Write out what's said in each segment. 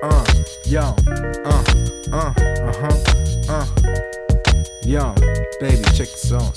Yo, yo, baby, check this aus.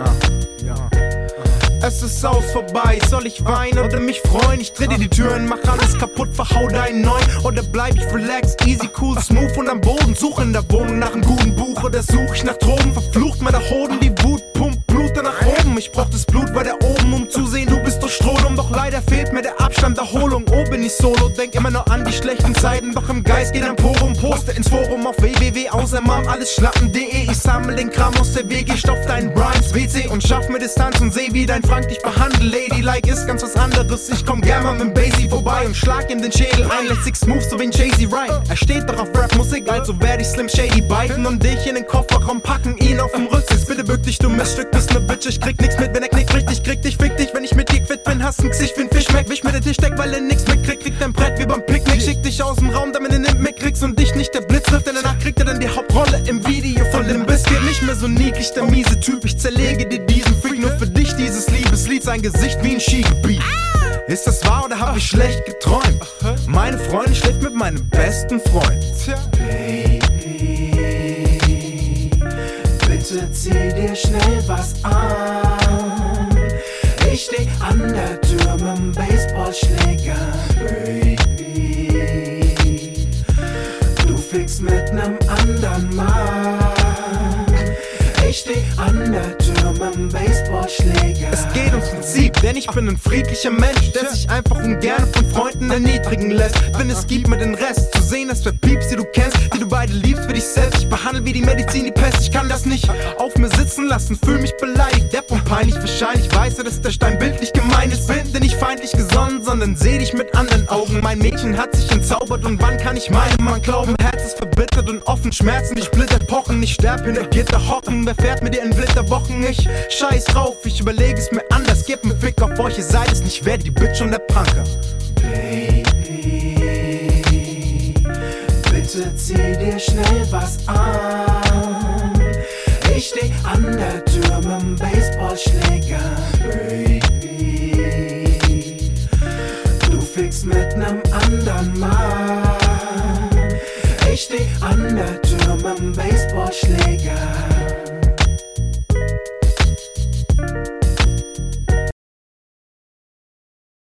Es ist aus vorbei, soll ich weinen oder mich freuen? Ich dreh dir die Türen, mach alles kaputt, verhau deinen neuen. Oder bleib ich relaxed, easy, cool, smooth und am Boden. Suche in der Wohnung nach einem guten Buch oder such ich nach Drogen. Verflucht meine Hoden, die Wut pumpt Blut nach oben. Ich brauch das Blut bei der oben, um zu sehen, du bist durch Strodom. Doch leider fehlt mir der Abstand der Erholung. Oh, bin ich solo, denk immer nur an die schlechten Zeiten. Doch im Geist geht ein Porum, poste ins Forum auf www.außermam, alles schlappen.de. Ich sammle den Kram aus der WG, stopf deinen Rhymes, WC und schaff mir Distanz und seh, wie dein Frank dich behandelt. Ladylike ist ganz was anderes. Ich komm gern mal mit Basie vorbei und schlag in den Schädel ein. Lässt sich smooth, so wie ein Jay-Z Rhyme. Er steht doch auf Rap-Musik, also werd ich Slim Shady biten und dich in den Kofferraum packen, ihn auf dem Rücksitz. Bitte bück dich, du Miststück, bist ne Bitch. Ich krieg nix mit, wenn er knickt richtig, krieg dich, fick dich. Wenn ich mit dir quitt bin, hast ein Gesicht wie ein Fischmeck. Wisch mir den Tisch weg, weil er nix mitkriegt. Kriegt ein Brett wie beim Picknick. Schick dich aus dem Raum, damit er nicht mitkriegst und dich nicht der Blitz trifft. Denn danach kriegt er dann die Hauptrolle im Video von Limp Bizkit. Nicht mehr so niedlich, der miese Typ. Ich zerlege dir diesen Freak, nur für dich dieses Liebeslied. Sein Gesicht wie ein Skigebiet. Ist das wahr oder hab ich schlecht geträumt? Meine Freundin schläft mit meinem besten Freund. Baby, bitte zieh dir schnell was an. Ich steh an der Tür mit'm Baseballschläger. Baby, du fickst mit nem anderen Mann. Ich steh an der Tür mit'm Baseballschläger. Es geht ums Prinzip, denn ich bin ein friedlicher Mensch, der sich einfach ungern von Freunden erniedrigen lässt. Wenn es gibt mir den Rest, zu sehen, dass wer Pieps, die du kennst, die du beide liebst für dich selbst. Ich behandle wie die Medizin die Pest, ich kann das nicht auf mir sitzen lassen, fühl mich beleidigt, depp und peinlich. Wahrscheinlich weiß er, dass der Stein bildlich gemeint ist. Bin nicht feindlich gesonnen, sondern seh dich mit anderen Augen. Mein Mädchen hat sich entzaubert und wann kann ich meinem Mann glauben? Herz ist verbittert und offen, Schmerzen wie Splitter pochen. Ich sterb hinter Gitter hocken, wer fährt mit dir in Blitterwochen? Ich scheiß drauf, ich überlege es mir anders. Gib einen Fick auf euch, ihr seid es nicht wert, die Bitch und der Punker. Baby, bitte zieh dir schnell was an. Ich steh an der Tür mit'm Baseballschläger. Baby, du fickst mit nem anderen Mann. Ich steh an der Tür mit'm Baseballschläger.